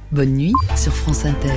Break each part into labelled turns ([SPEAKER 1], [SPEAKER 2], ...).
[SPEAKER 1] Bonne nuit sur France Inter.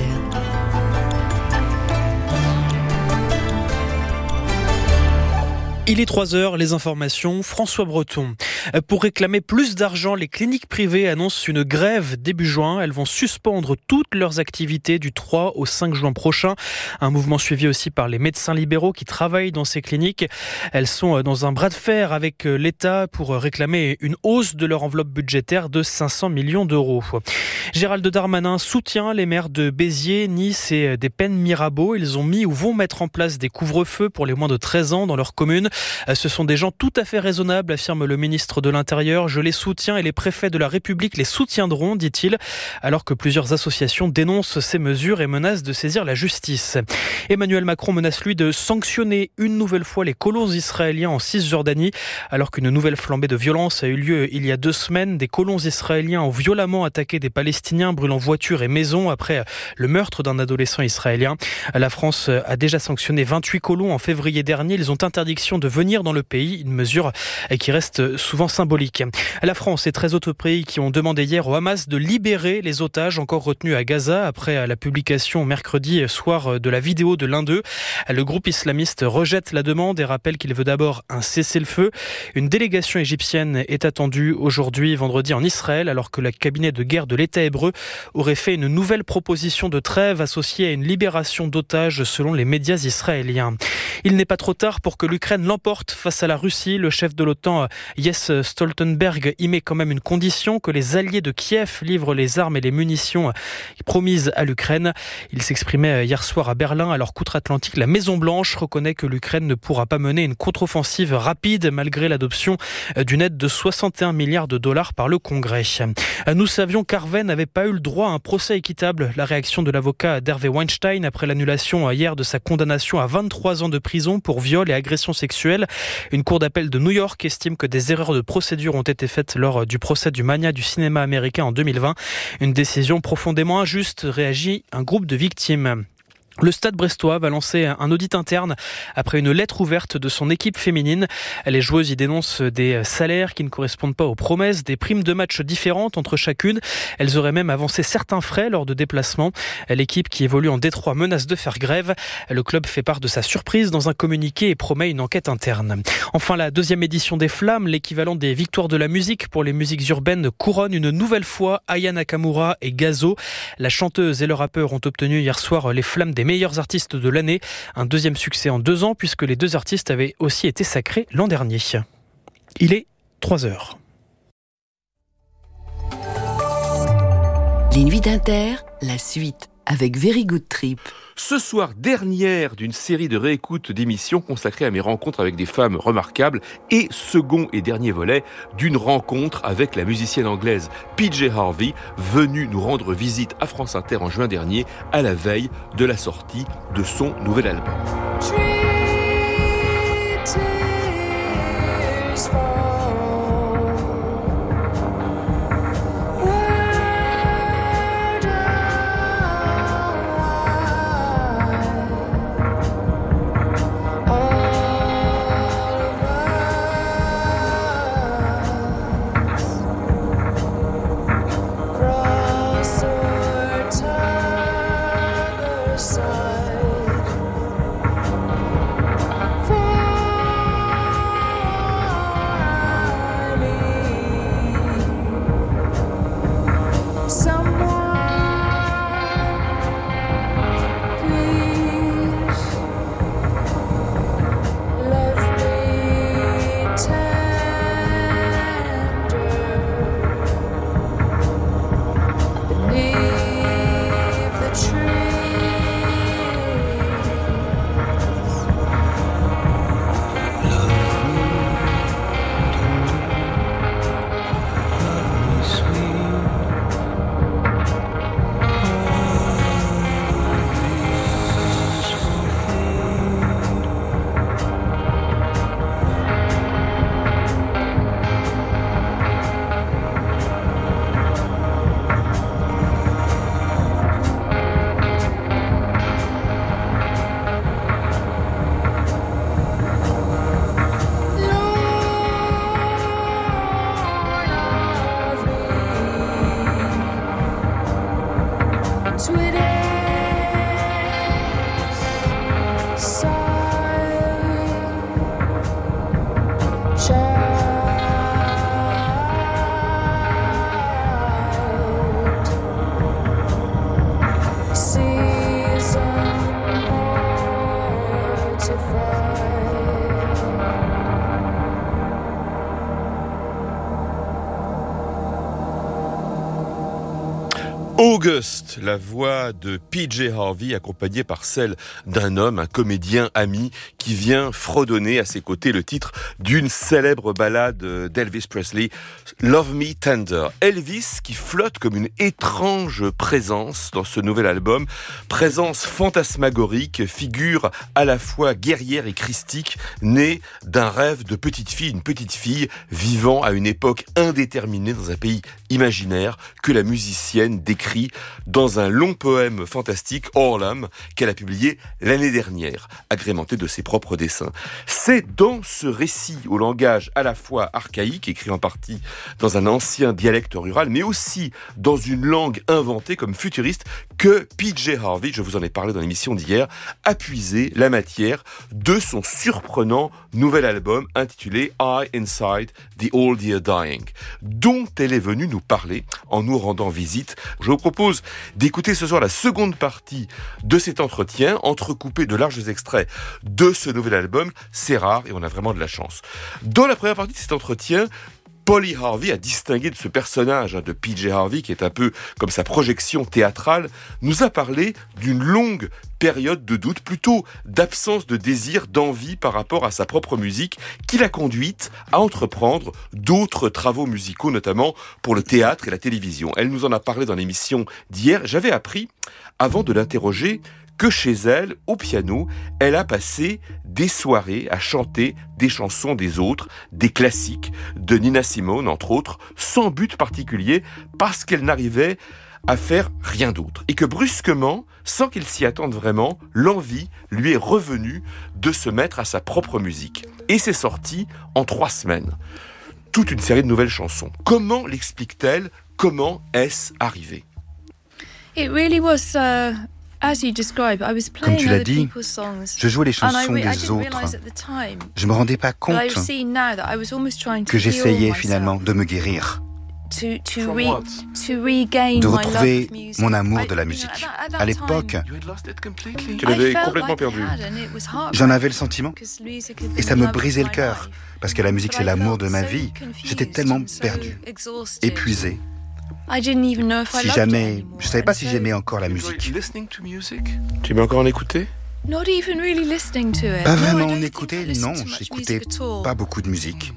[SPEAKER 2] Il est 3h, les informations, François Breton. Pour réclamer plus d'argent, les cliniques privées annoncent une grève début juin. Elles vont suspendre toutes leurs activités du 3 au 5 juin prochain. Un mouvement suivi aussi par les médecins libéraux qui travaillent dans ces cliniques. Elles sont dans un bras de fer avec l'État pour réclamer une hausse de leur enveloppe budgétaire de 500 millions d'euros. Gérald Darmanin soutient les maires de Béziers, Nice et des Pennes Mirabeau. Ils ont mis ou vont mettre en place des couvre-feux pour les moins de 13 ans dans leur commune. Ce sont des gens tout à fait raisonnables, affirme le ministre de l'Intérieur. Je les soutiens et les préfets de la République les soutiendront, dit-il, alors que plusieurs associations dénoncent ces mesures et menacent de saisir la justice. Emmanuel Macron menace, lui, de sanctionner une nouvelle fois les colons israéliens en Cisjordanie, alors qu'une nouvelle flambée de violence a eu lieu il y a 2 semaines. Des colons israéliens ont violemment attaqué des Palestiniens, brûlant voitures et maisons après le meurtre d'un adolescent israélien. La France a déjà sanctionné 28 colons en février dernier. Ils ont interdiction de venir dans le pays, une mesure qui reste souvent symbolique. La France et 13 autres pays qui ont demandé hier au Hamas de libérer les otages encore retenus à Gaza après la publication mercredi soir de la vidéo de l'un d'eux. Le groupe islamiste rejette la demande et rappelle qu'il veut d'abord un cessez-le-feu. Une délégation égyptienne est attendue aujourd'hui, vendredi, en Israël, alors que le cabinet de guerre de l'État hébreu aurait fait une nouvelle proposition de trêve associée à une libération d'otages selon les médias israéliens. Il n'est pas trop tard pour que l'Ukraine l'emporte face à la Russie. Le chef de l'OTAN, Jens Stoltenberg, y met quand même une condition, que les alliés de Kiev livrent les armes et les munitions promises à l'Ukraine. Il s'exprimait hier soir à Berlin, alors qu'outre-Atlantique, la Maison-Blanche reconnaît que l'Ukraine ne pourra pas mener une contre-offensive rapide malgré l'adoption d'une aide de 61 milliards de dollars par le Congrès. Nous savions qu'Harvey n'avait pas eu le droit à un procès équitable. La réaction de l'avocat d'Harvey Weinstein après l'annulation hier de sa condamnation à 23 ans de prison pour viol et agression sexuelle. Une cour d'appel de New York estime que des erreurs de procédure ont été faites lors du procès du magnat du cinéma américain en 2020. Une décision profondément injuste, réagit un groupe de victimes. Le Stade brestois va lancer un audit interne après une lettre ouverte de son équipe féminine. Les joueuses y dénoncent des salaires qui ne correspondent pas aux promesses, des primes de match différentes entre chacune. Elles auraient même avancé certains frais lors de déplacements. L'équipe qui évolue en Détroit menace de faire grève. Le club fait part de sa surprise dans un communiqué et promet une enquête interne. Enfin, la 2e édition des Flammes, l'équivalent des victoires de la musique pour les musiques urbaines, couronne une nouvelle fois Aya Nakamura et Gazo. La chanteuse et le rappeur ont obtenu hier soir les Flammes des meilleurs artistes de l'année. Un 2e succès en 2 ans puisque les 2 artistes avaient aussi été sacrés l'an dernier. Il est 3h.
[SPEAKER 1] Les nuits d'Inter, la suite avec Very Good Trip.
[SPEAKER 3] Ce soir, dernière d'une série de réécoutes d'émissions consacrées à mes rencontres avec des femmes remarquables et second et dernier volet d'une rencontre avec la musicienne anglaise PJ Harvey, venue nous rendre visite à France Inter en juin dernier à la veille de la sortie de son nouvel album. August, la voix de PJ Harvey, accompagnée par celle d'un homme, un comédien ami, qui vient fredonner à ses côtés le titre d'une célèbre ballade d'Elvis Presley, Love Me Tender. Elvis qui flotte comme une étrange présence dans ce nouvel album, présence fantasmagorique, figure à la fois guerrière et christique, née d'un rêve de petite fille, une petite fille vivant à une époque indéterminée dans un pays imaginaire que la musicienne décrit dans un long poème fantastique, Orlam, qu'elle a publié l'année dernière, agrémenté de ses propres dessins. C'est dans ce récit au langage à la fois archaïque, écrit en partie dans un ancien dialecte rural, mais aussi dans une langue inventée comme futuriste, que PJ Harvey, je vous en ai parlé dans l'émission d'hier, a puisé la matière de son surprenant nouvel album intitulé I Inside the Old Year Dying, dont elle est venue nous parler en nous rendant visite. Je vous propose d'écouter ce soir la seconde partie de cet entretien, entrecoupé de larges extraits de ce nouvel album. C'est rare et on a vraiment de la chance. Dans la première partie de cet entretien, Polly Harvey a distingué de ce personnage de PJ Harvey, qui est un peu comme sa projection théâtrale, nous a parlé d'une longue période de doute, plutôt d'absence de désir, d'envie par rapport à sa propre musique, qui l'a conduite à entreprendre d'autres travaux musicaux, notamment pour le théâtre et la télévision. Elle nous en a parlé dans l'émission d'hier. J'avais appris, avant de l'interroger, que chez elle, au piano, elle a passé des soirées à chanter des chansons des autres, des classiques de Nina Simone, entre autres, sans but particulier, parce qu'elle n'arrivait à faire rien d'autre. Et que brusquement, sans qu'elle s'y attende vraiment, l'envie lui est revenue de se mettre à sa propre musique. Et c'est sorti en 3 semaines. Toute une série de nouvelles chansons. Comment l'explique-t-elle ? Comment est-ce arrivé ?
[SPEAKER 4] It really was... Comme tu l'as dit,
[SPEAKER 5] je jouais les chansons des autres. Je ne me rendais pas compte que j'essayais finalement de me guérir, de retrouver mon amour de la musique. À l'époque,
[SPEAKER 3] Tu l'avais complètement perdu.
[SPEAKER 5] j'en avais le sentiment et ça me brisait le cœur parce que la musique c'est l'amour de ma vie. J'étais tellement perdu, épuisé. Si jamais, je savais pas si j'aimais encore la musique.
[SPEAKER 3] Tu aimais encore en écouter ?
[SPEAKER 5] Pas vraiment en écouter, non, j'écoutais pas beaucoup de musique.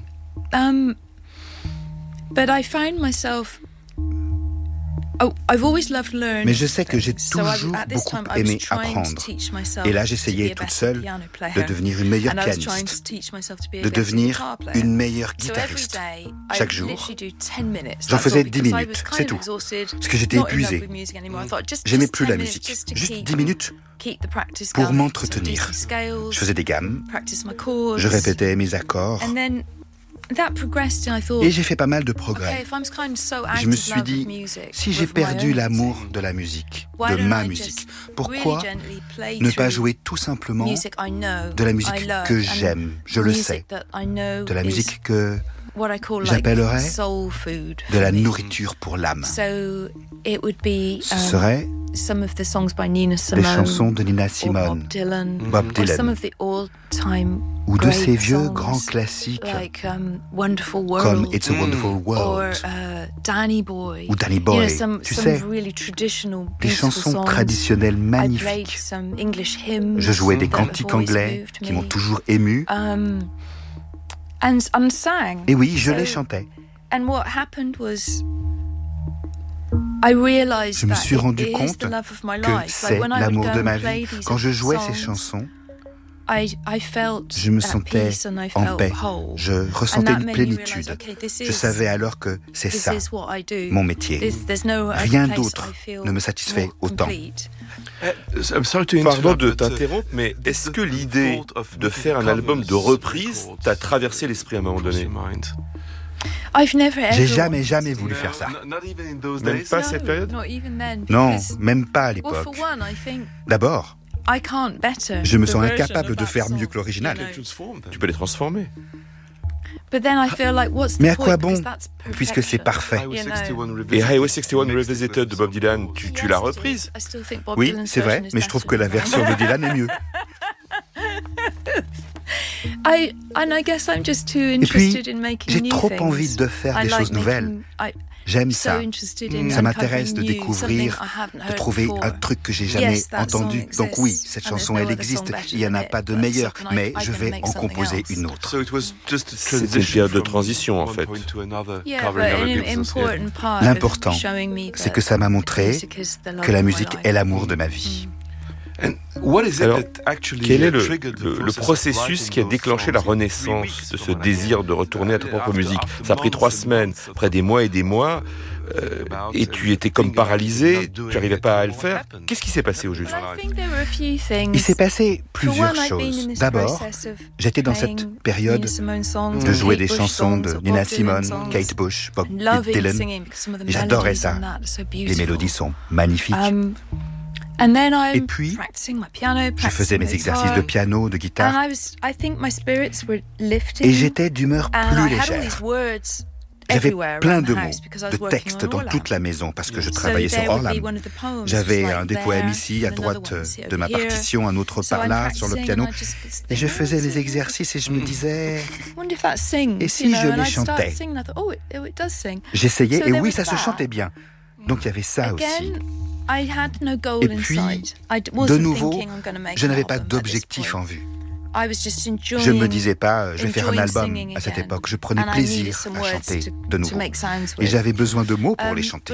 [SPEAKER 5] Mais je sais que j'ai toujours beaucoup aimé apprendre. Et là, j'essayais toute seule de devenir une meilleure pianiste, de devenir une meilleure guitariste. Chaque jour, j'en faisais 10 minutes, c'est tout. Parce que j'étais épuisé. J'aimais plus la musique. Juste 10 minutes pour m'entretenir. Je faisais des gammes, je répétais mes accords. Et j'ai fait pas mal de progrès. Je me suis dit, si j'ai perdu l'amour de la musique, de ma musique, pourquoi ne pas jouer tout simplement de la musique que j'aime, je le sais, de la musique que j'appellerais de la nourriture pour l'âme. Ce serait des chansons de Nina Simone, Bob Dylan, ou de ces vieux grands classiques comme It's a Wonderful World ou Danny Boy. Tu sais, des chansons traditionnelles magnifiques. Je jouais des cantiques anglais qui m'ont toujours ému. Et oui, je les chantais. Je me suis rendu compte que c'est l'amour de ma vie. Quand je jouais ces chansons, je me sentais en paix, je ressentais une plénitude. Je savais alors que c'est ça, mon métier. Rien d'autre ne me satisfait autant.
[SPEAKER 3] Pardon de t'interrompre, mais est-ce que l'idée de faire un album de reprise t'a traversé l'esprit à un moment donné ?
[SPEAKER 5] J'ai jamais voulu faire ça.
[SPEAKER 3] Même pas cette période ?
[SPEAKER 5] Non, même pas à l'époque. D'abord, je me sens incapable de faire mieux que l'original.
[SPEAKER 3] Tu peux les transformer.
[SPEAKER 5] Mais à quoi bon, puisque c'est parfait?
[SPEAKER 3] Et Highway 61 Revisited de Bob Dylan, tu l'as reprise?
[SPEAKER 5] Oui, c'est vrai, mais je trouve que la version de Dylan est mieux. Et puis, j'ai trop envie de faire des choses nouvelles. J'aime ça. Ça m'intéresse de découvrir, de trouver un truc que j'ai jamais entendu. Donc oui, cette chanson, elle existe. Il n'y en a pas de meilleure, mais je vais en composer une autre.
[SPEAKER 3] C'est une période de transition, en fait.
[SPEAKER 5] L'important, c'est que ça m'a montré que la musique est l'amour de ma vie.
[SPEAKER 3] Alors, quel est le processus qui a déclenché la renaissance de ce désir de retourner à ta propre musique? Ça a pris 3 semaines, après des mois et des mois, et tu étais comme paralysé, tu n'arrivais pas à le faire. Qu'est-ce qui s'est passé au juste?
[SPEAKER 5] Il s'est passé plusieurs choses. D'abord, j'étais dans cette période de jouer des chansons de Nina Simone, Kate Bush, Bob Dylan. J'adorais ça. Les mélodies sont magnifiques. Et puis, je faisais mes exercices de piano, de guitare, et j'étais d'humeur plus légère. J'avais plein de mots, de textes dans toute la maison parce que je travaillais sur Orlam. J'avais un des poèmes ici, à droite de ma partition, un autre par là, sur le piano. Et je faisais les exercices et je me disais, et si je les chantais? J'essayais et oui, ça se chantait bien. Donc il y avait ça aussi. Et puis, de nouveau, je n'avais pas d'objectif en vue. Je ne me disais pas, je vais faire un album à cette époque. Je prenais plaisir à chanter de nouveau. Et j'avais besoin de mots pour les chanter.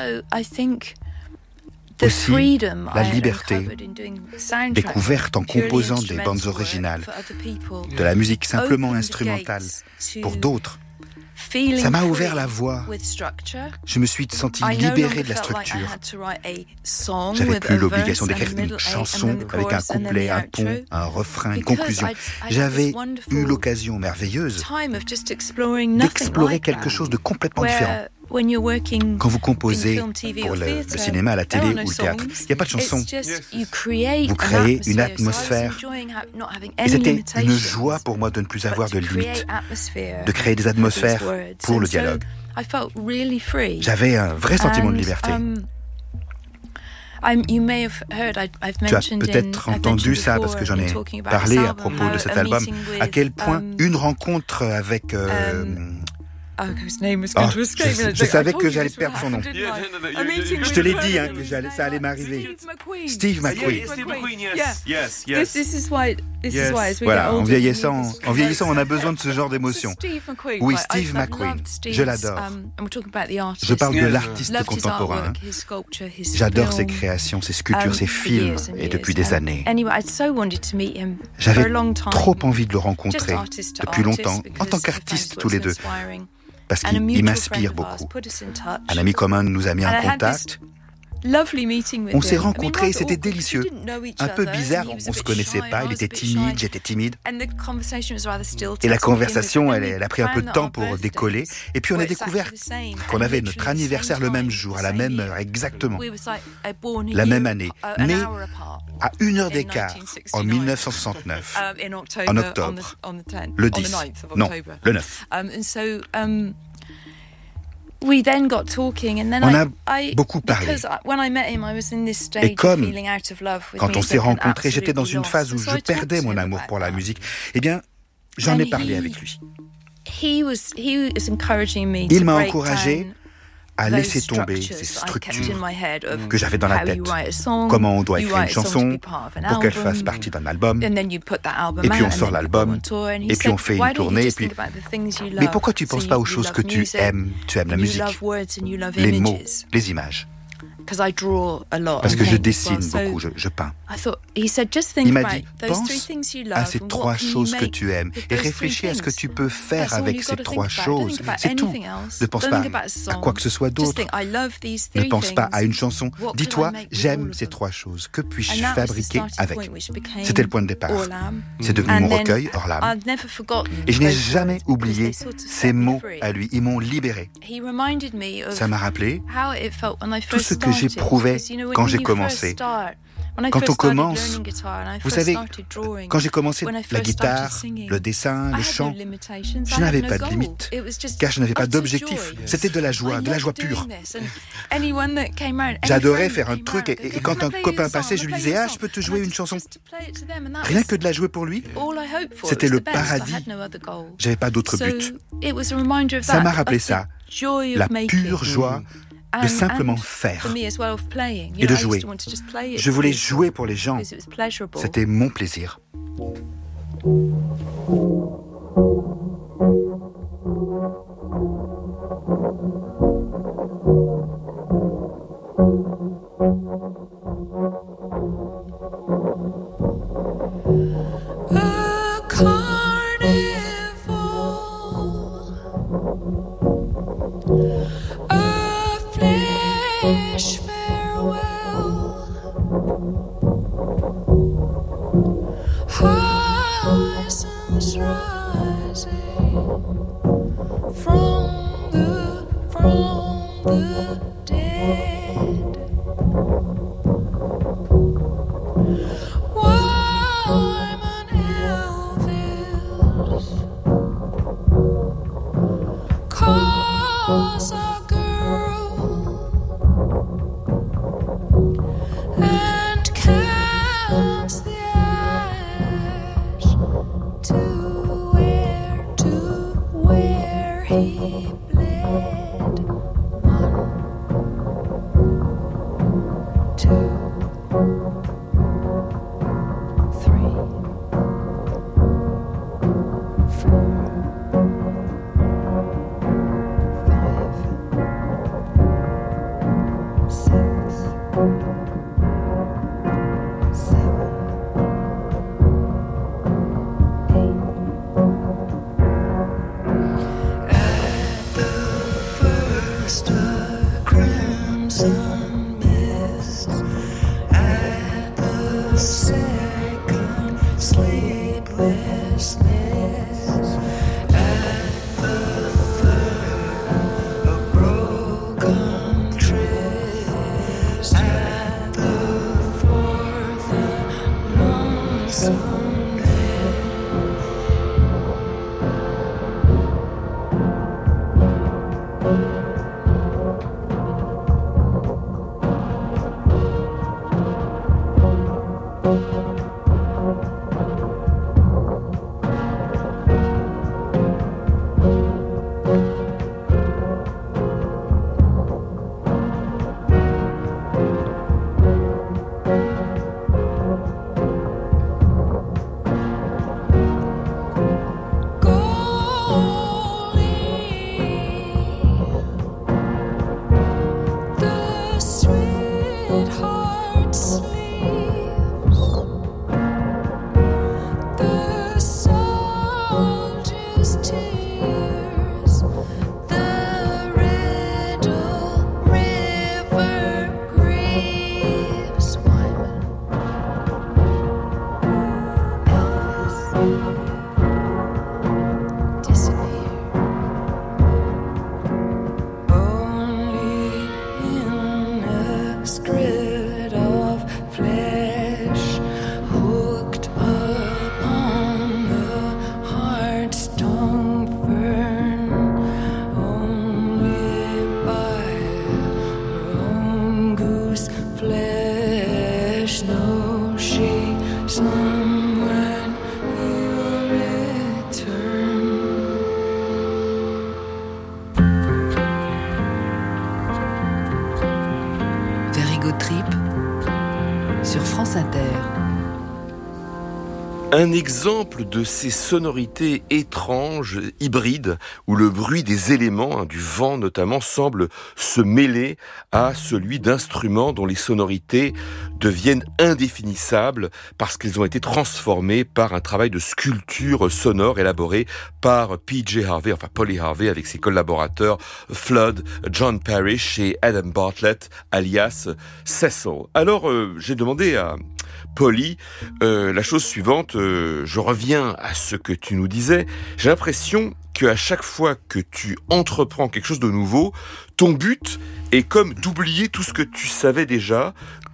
[SPEAKER 5] Aussi, la liberté, découverte en composant des bandes originales, de la musique simplement instrumentale pour d'autres. Ça m'a ouvert la voie. Je me suis sentie libérée de la structure. J'avais plus l'obligation d'écrire une chanson avec un couplet, un pont, un refrain, une conclusion. J'avais eu l'occasion merveilleuse d'explorer quelque chose de complètement différent. Quand vous composez pour le cinéma, la télé ou le théâtre, il n'y a pas de chanson. Vous créez une atmosphère. Et c'était une joie pour moi de ne plus avoir de limites, de créer des atmosphères pour le dialogue. J'avais un vrai sentiment de liberté. Tu as peut-être entendu ça parce que j'en ai parlé à propos de cet album, à quel point une rencontre avec... je savais que j'allais perdre son nom. Je te l'ai dit, que ça allait m'arriver. Steve McQueen. Voilà, en vieillissant, on a besoin de ce genre d'émotion. Oui, Steve McQueen, je l'adore. Je parle de l'artiste contemporain. J'adore ses créations, ses sculptures, ses films, et depuis des années. J'avais trop envie de le rencontrer depuis longtemps, en tant qu'artiste tous les deux. Parce qu'il m'inspire beaucoup. Un ami commun nous a mis en contact. On s'est rencontrés et c'était délicieux. Un peu bizarre, on ne se connaissait pas, il était timide, j'étais timide. Et la conversation, elle a pris un peu de temps pour décoller. Et puis on a découvert qu'on avait notre anniversaire le même jour, à la même heure, exactement. La même année. Né à 1 heure d'écart, en 1969, en octobre, le 10, non, le 9. On a beaucoup parlé. Et comme, quand on s'est rencontrés, j'étais dans une phase où je perdais mon amour pour la musique, eh bien, j'en ai parlé avec lui. Il m'a encouragé à laisser tomber ces structures que j'avais dans la tête. Comment on doit écrire une chanson pour qu'elle fasse partie d'un album. Et puis on sort l'album, et puis on fait une tournée, et puis... Mais pourquoi tu ne penses pas aux choses que tu aimes? Tu aimes la musique, les mots, les images. Parce que je dessine beaucoup, je peins. Il m'a dit, pense à ces 3 choses que tu aimes et réfléchis à ce que tu peux faire avec ces 3 choses. C'est tout. Ne pense pas à quoi que ce soit d'autre. Ne pense pas à une chanson. Dis-toi, j'aime ces 3 choses. Que puis-je fabriquer avec? C'était le point de départ. C'est devenu mon recueil, Orlam. Et je n'ai jamais oublié ces mots à lui. Ils m'ont libéré. Ça m'a rappelé tout ce que j'éprouvais quand j'ai commencé. Quand on commence, vous savez, quand j'ai commencé la guitare, le dessin, le chant, je n'avais pas de limite, car je n'avais pas d'objectif. C'était de la joie pure. J'adorais faire un truc et quand un copain passait, je lui disais « Ah, je peux te jouer une chanson ?» Rien que de la jouer pour lui, c'était le paradis. J'avais pas d'autre but. Ça m'a rappelé ça, la pure joie de simplement faire et de jouer. Je voulais jouer pour les gens. C'était mon plaisir.
[SPEAKER 3] Un exemple de ces sonorités étranges, hybrides, où le bruit des éléments, du vent notamment, semble se mêler à celui d'instruments dont les sonorités deviennent indéfinissables parce qu'ils ont été transformés par un travail de sculpture sonore élaboré par P.J. Harvey, enfin Polly Harvey, avec ses collaborateurs Flood, John Parrish et Adam Bartlett, alias Cecil. Alors, j'ai demandé à Polly, la chose suivante, je reviens à ce que tu nous disais, j'ai l'impression qu'à chaque fois que tu entreprends quelque chose de nouveau, ton but est comme d'oublier tout ce que tu savais déjà,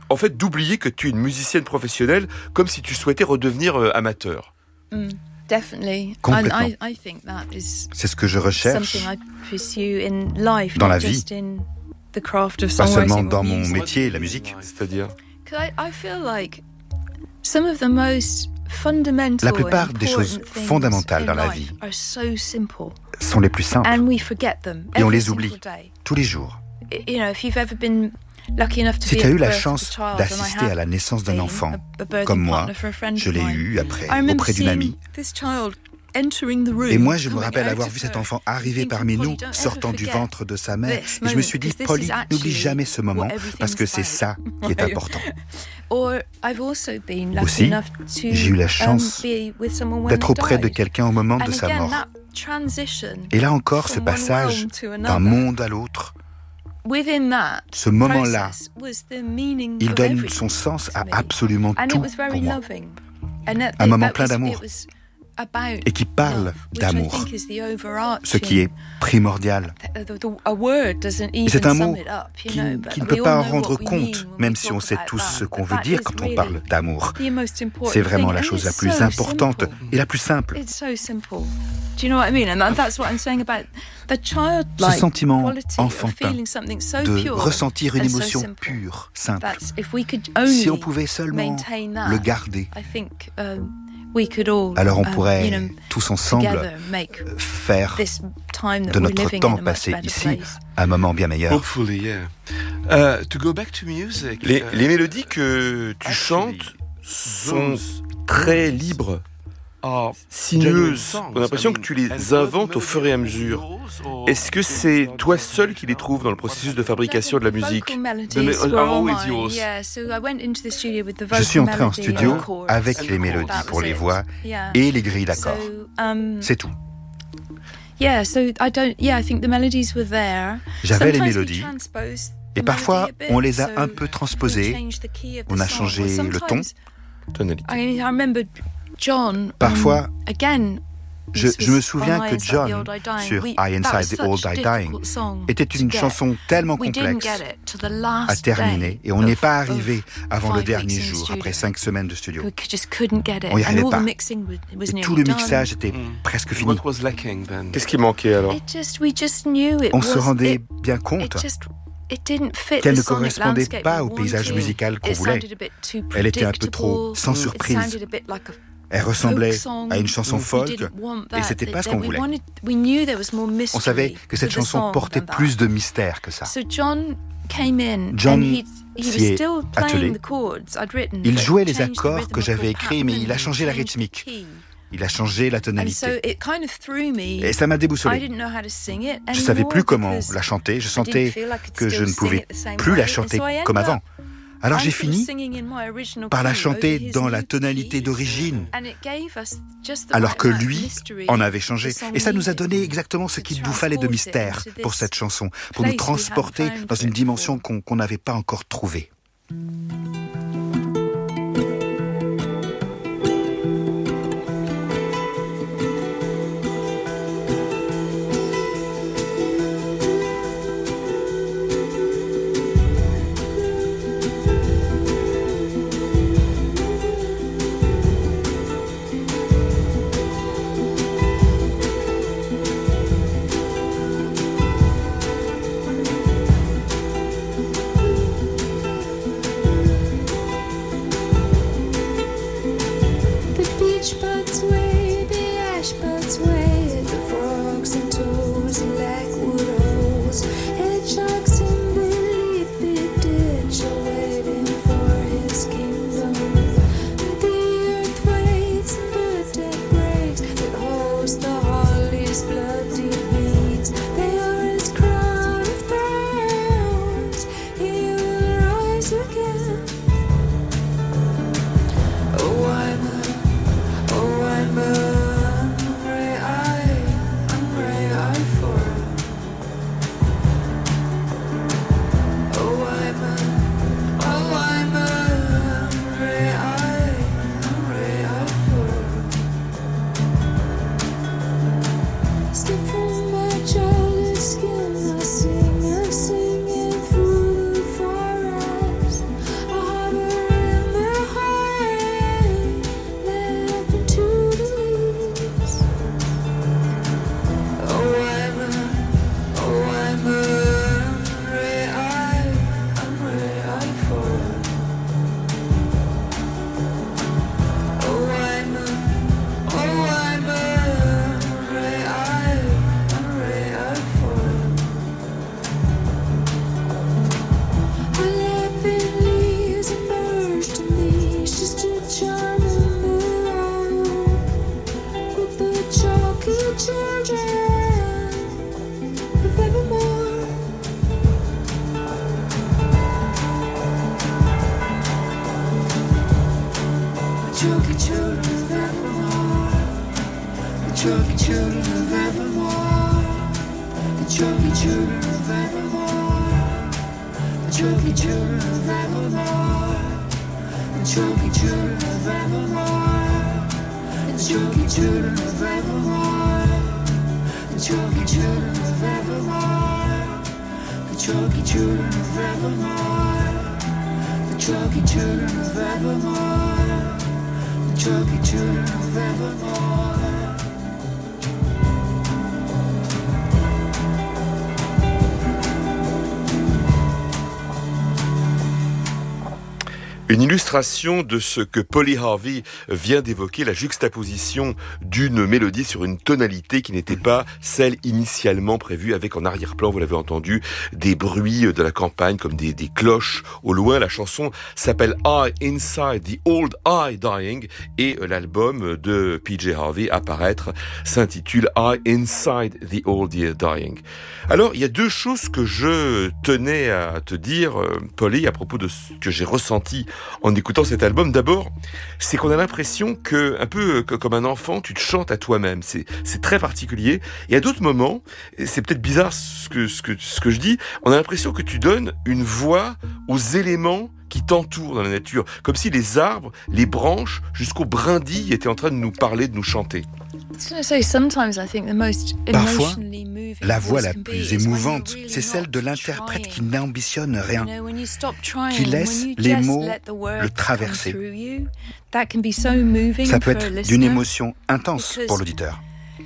[SPEAKER 3] en fait, d'oublier que tu es une musicienne professionnelle, comme si tu souhaitais redevenir amateur.
[SPEAKER 4] Definitely.
[SPEAKER 5] Complètement.
[SPEAKER 4] I think that is
[SPEAKER 5] c'est ce que je recherche
[SPEAKER 4] something I pursue in life,
[SPEAKER 5] dans la
[SPEAKER 4] not
[SPEAKER 5] vie,
[SPEAKER 4] just in the craft of
[SPEAKER 5] pas seulement
[SPEAKER 4] songwriting
[SPEAKER 5] dans
[SPEAKER 4] or
[SPEAKER 5] mon
[SPEAKER 4] music.
[SPEAKER 5] métier, la musique.
[SPEAKER 3] C'est-à-dire
[SPEAKER 4] 'Cause I feel like some of the most fundamental
[SPEAKER 5] La plupart
[SPEAKER 4] and
[SPEAKER 5] des choses
[SPEAKER 4] important things
[SPEAKER 5] fondamentales dans
[SPEAKER 4] in
[SPEAKER 5] la
[SPEAKER 4] life
[SPEAKER 5] vie
[SPEAKER 4] are so simple,
[SPEAKER 5] sont les plus simples
[SPEAKER 4] and we forget them
[SPEAKER 5] et on
[SPEAKER 4] every
[SPEAKER 5] les
[SPEAKER 4] single
[SPEAKER 5] oublie
[SPEAKER 4] day.
[SPEAKER 5] tous les jours.
[SPEAKER 4] You know, if you've ever been lucky enough to
[SPEAKER 5] Si
[SPEAKER 4] be
[SPEAKER 5] tu as
[SPEAKER 4] at
[SPEAKER 5] eu
[SPEAKER 4] the
[SPEAKER 5] la
[SPEAKER 4] birth of a
[SPEAKER 5] chance
[SPEAKER 4] child, and I
[SPEAKER 5] d'assister
[SPEAKER 4] have
[SPEAKER 5] à la naissance d'un
[SPEAKER 4] been
[SPEAKER 5] enfant,
[SPEAKER 4] a birthing
[SPEAKER 5] comme moi,
[SPEAKER 4] partner for a friend
[SPEAKER 5] je
[SPEAKER 4] of
[SPEAKER 5] l'ai
[SPEAKER 4] mine,
[SPEAKER 5] eu après
[SPEAKER 4] I remember
[SPEAKER 5] auprès d'une
[SPEAKER 4] seeing
[SPEAKER 5] amie.
[SPEAKER 4] this child entering the room,
[SPEAKER 5] Et moi, je me
[SPEAKER 4] coming
[SPEAKER 5] rappelle
[SPEAKER 4] out
[SPEAKER 5] avoir
[SPEAKER 4] of
[SPEAKER 5] vu cet
[SPEAKER 4] her,
[SPEAKER 5] enfant arriver
[SPEAKER 4] thinking,
[SPEAKER 5] parmi
[SPEAKER 4] Polly,
[SPEAKER 5] nous,
[SPEAKER 4] don't ever
[SPEAKER 5] sortant du
[SPEAKER 4] forget
[SPEAKER 5] ventre de sa mère.
[SPEAKER 4] this
[SPEAKER 5] Et je me
[SPEAKER 4] moment,
[SPEAKER 5] suis dit,
[SPEAKER 4] because this
[SPEAKER 5] Polly,
[SPEAKER 4] is
[SPEAKER 5] n'oublie
[SPEAKER 4] actually
[SPEAKER 5] jamais ce moment,
[SPEAKER 4] what everything's
[SPEAKER 5] parce que c'est
[SPEAKER 4] about.
[SPEAKER 5] ça qui est
[SPEAKER 4] Right.
[SPEAKER 5] important.
[SPEAKER 4] Or I've also been lucky
[SPEAKER 5] Aussi,
[SPEAKER 4] enough to,
[SPEAKER 5] j'ai eu la chance
[SPEAKER 4] be with someone when
[SPEAKER 5] d'être
[SPEAKER 4] they
[SPEAKER 5] auprès de
[SPEAKER 4] died.
[SPEAKER 5] quelqu'un au moment
[SPEAKER 4] And
[SPEAKER 5] de sa
[SPEAKER 4] again,
[SPEAKER 5] mort.
[SPEAKER 4] that transition
[SPEAKER 5] Et là encore, ce
[SPEAKER 4] from one
[SPEAKER 5] passage
[SPEAKER 4] realm to
[SPEAKER 5] d'un
[SPEAKER 4] another,
[SPEAKER 5] monde à l'autre,
[SPEAKER 4] within that
[SPEAKER 5] ce moment-là,
[SPEAKER 4] process was the meaning
[SPEAKER 5] il
[SPEAKER 4] of
[SPEAKER 5] donne
[SPEAKER 4] everything
[SPEAKER 5] son sens
[SPEAKER 4] to
[SPEAKER 5] à
[SPEAKER 4] me.
[SPEAKER 5] absolument
[SPEAKER 4] And it
[SPEAKER 5] tout
[SPEAKER 4] was very
[SPEAKER 5] pour moi.
[SPEAKER 4] loving. And that,
[SPEAKER 5] Un moment
[SPEAKER 4] that
[SPEAKER 5] plein
[SPEAKER 4] was-
[SPEAKER 5] d'amour.
[SPEAKER 4] it was about
[SPEAKER 5] Et qui parle
[SPEAKER 4] love, which I
[SPEAKER 5] d'amour,
[SPEAKER 4] think is the overarching-
[SPEAKER 5] ce qui est primordial.
[SPEAKER 4] A word doesn't
[SPEAKER 5] Et c'est
[SPEAKER 4] even
[SPEAKER 5] un
[SPEAKER 4] sum
[SPEAKER 5] mot
[SPEAKER 4] it up, you
[SPEAKER 5] qui
[SPEAKER 4] know,
[SPEAKER 5] ne
[SPEAKER 4] but
[SPEAKER 5] peut
[SPEAKER 4] we
[SPEAKER 5] pas
[SPEAKER 4] all
[SPEAKER 5] en
[SPEAKER 4] know
[SPEAKER 5] rendre
[SPEAKER 4] what we
[SPEAKER 5] compte,
[SPEAKER 4] mean when
[SPEAKER 5] même
[SPEAKER 4] we
[SPEAKER 5] si on
[SPEAKER 4] talk
[SPEAKER 5] sait
[SPEAKER 4] about
[SPEAKER 5] tous ce
[SPEAKER 4] that.
[SPEAKER 5] qu'on
[SPEAKER 4] But
[SPEAKER 5] veut
[SPEAKER 4] that
[SPEAKER 5] dire
[SPEAKER 4] is
[SPEAKER 5] quand on
[SPEAKER 4] really
[SPEAKER 5] parle d'amour.
[SPEAKER 4] the most important
[SPEAKER 5] C'est vraiment
[SPEAKER 4] thing,
[SPEAKER 5] la
[SPEAKER 4] and
[SPEAKER 5] chose la
[SPEAKER 4] it's
[SPEAKER 5] plus
[SPEAKER 4] so
[SPEAKER 5] importante
[SPEAKER 4] simple.
[SPEAKER 5] et la plus simple.
[SPEAKER 4] It's so simple. Do you know what I mean? And that's what I'm saying about the
[SPEAKER 5] Ce
[SPEAKER 4] childlike
[SPEAKER 5] sentiment
[SPEAKER 4] quality
[SPEAKER 5] enfantin
[SPEAKER 4] of feeling something so
[SPEAKER 5] de
[SPEAKER 4] pure
[SPEAKER 5] ressentir une
[SPEAKER 4] and so
[SPEAKER 5] émotion
[SPEAKER 4] simple.
[SPEAKER 5] pure, simple.
[SPEAKER 4] That's if we could only
[SPEAKER 5] Si on pouvait seulement
[SPEAKER 4] maintain that,
[SPEAKER 5] le garder,
[SPEAKER 4] I think we could all,
[SPEAKER 5] alors on pourrait
[SPEAKER 4] you know,
[SPEAKER 5] tous ensemble
[SPEAKER 4] together make
[SPEAKER 5] faire
[SPEAKER 4] this time that
[SPEAKER 5] de
[SPEAKER 4] we're
[SPEAKER 5] notre
[SPEAKER 4] living
[SPEAKER 5] temps
[SPEAKER 4] in a much
[SPEAKER 5] passé
[SPEAKER 4] better
[SPEAKER 5] ici
[SPEAKER 4] place.
[SPEAKER 5] un moment bien meilleur.
[SPEAKER 3] Hopefully, yeah. To go back to music. Les mélodies que tu chantes sont très libres, sinueuses. On a l'impression que tu les inventes au fur et à mesure. Est-ce que c'est toi seul qui les trouves dans le processus de fabrication de la musique?
[SPEAKER 5] Je suis entré en studio avec les mélodies pour les voix et les grilles d'accords. C'est tout. J'avais les mélodies et parfois on les a un peu transposées, on a changé le ton. Parfois, je me souviens que John, sur I Inside the Old I Dying, était une chanson tellement complexe à terminer et on n'y est pas arrivé avant le dernier jour, après 5 semaines de studio. On n'y arrivait pas. Et tout le mixage était presque fini.
[SPEAKER 3] Qu'est-ce qui manquait alors?
[SPEAKER 5] On se rendait bien compte qu'elle ne correspondait pas au paysage musical qu'on voulait. Elle était un peu trop sans surprise. Elle ressemblait à une chanson folk et c'était pas ce qu'on voulait. On savait que cette chanson portait plus de mystère que ça. John s'y est attelé. Il jouait les accords que j'avais écrits, mais il a changé la rythmique. Il a changé la tonalité. Et ça m'a déboussolé. Je ne savais plus comment la chanter. Je sentais que je ne pouvais plus la chanter comme avant. Alors j'ai fini par la chanter dans la tonalité d'origine, alors que lui en avait changé. Et ça nous a donné exactement ce qu'il nous fallait de mystère pour cette chanson, pour nous transporter dans une dimension qu'on n'avait pas encore trouvée.
[SPEAKER 6] I'm very for chubby children of Evermore, the chubby children of Evermore, the chubby children of Evermore, the chubby children of Evermore, the chubby children of Evermore, the chubby children of Evermore, the chubby children of Evermore, the chubby children of Evermore, the chubby children of Evermore.
[SPEAKER 3] Une illustration de ce que Polly Harvey vient d'évoquer, la juxtaposition d'une mélodie sur une tonalité qui n'était pas celle initialement prévue, avec en arrière-plan, vous l'avez entendu, des bruits de la campagne comme des cloches au loin. La chanson s'appelle I Inside the Old I Dying et l'album de PJ Harvey à paraître s'intitule I Inside the Old Year Dying. Alors, il y a deux choses que je tenais à te dire, Polly, à propos de ce que j'ai ressenti en écoutant cet album. D'abord, c'est qu'on a l'impression que, un peu comme un enfant, tu te chantes à toi-même. C'est très particulier. Et à d'autres moments, et c'est peut-être bizarre ce que je dis, on a l'impression que tu donnes une voix aux éléments qui t'entourent dans la nature, comme si les arbres, les branches, jusqu'aux brindilles étaient en train de nous parler, de nous chanter.
[SPEAKER 5] Parfois, la voix la plus émouvante, c'est celle de l'interprète qui n'ambitionne rien, qui laisse les mots le traverser. Ça peut être d'une émotion intense pour l'auditeur.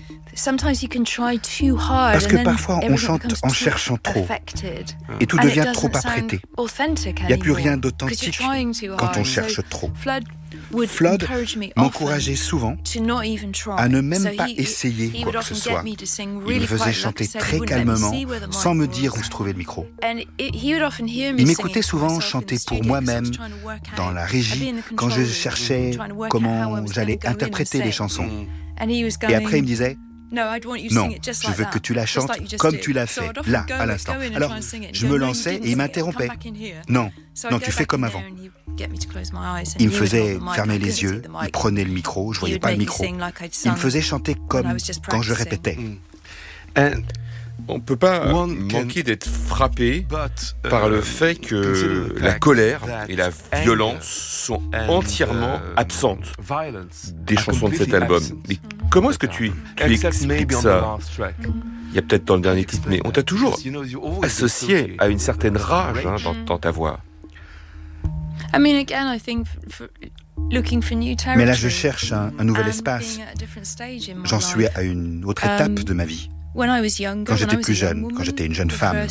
[SPEAKER 5] Parce que parfois on chante en cherchant trop et tout devient trop apprêté. Il n'y a plus rien d'authentique quand on cherche trop. Flood m'encourageait souvent à ne même pas essayer quoi que ce soit. Il me faisait chanter très calmement, sans me dire où se trouvait le micro. Il m'écoutait souvent chanter pour moi-même, dans la régie, quand je cherchais comment j'allais interpréter les chansons. Et après il me disait: non, je veux que tu la chantes comme tu l'as fait, là, à l'instant. Alors, je me lançais et il m'interrompait. Non, tu fais comme avant. Il me faisait fermer les yeux, il prenait le micro, je voyais pas le micro. Il me faisait chanter comme quand je répétais.
[SPEAKER 3] On ne peut pas manquer d'être frappé par le fait que la colère et la violence sont entièrement absentes des chansons de cet album. Mais comment est-ce que tu expliques ça ? Il y a peut-être dans le dernier titre, mais on t'a toujours associé à une certaine rage dans ta voix.
[SPEAKER 4] Mais
[SPEAKER 5] là, je cherche un nouvel espace. J'en suis à une autre étape de ma vie. Quand j'étais plus jeune, quand j'étais une jeune femme,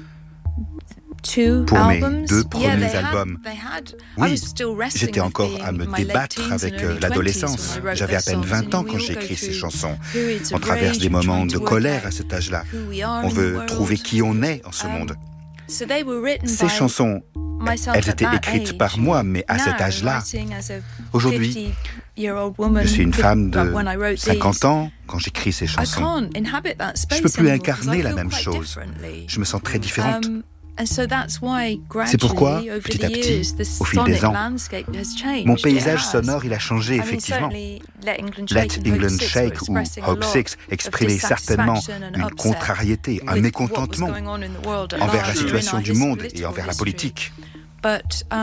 [SPEAKER 5] pour mes 2 premiers albums, oui, j'étais encore à me débattre avec l'adolescence. J'avais à peine 20 ans quand j'ai écrit ces chansons. On traverse des moments de colère à cet âge-là. On veut trouver qui on est en ce monde. Ces chansons, elles étaient écrites par moi, mais à cet âge-là. Aujourd'hui, je suis une femme de 50 ans quand j'écris ces chansons. Je ne peux plus incarner la même chose. Je me sens très différente. C'est pourquoi, petit à petit, au fil des ans, mon paysage sonore il a changé effectivement. Let England Shake ou Hope Six exprimaient certainement une contrariété, un mécontentement envers la situation du monde et envers la politique.
[SPEAKER 3] Et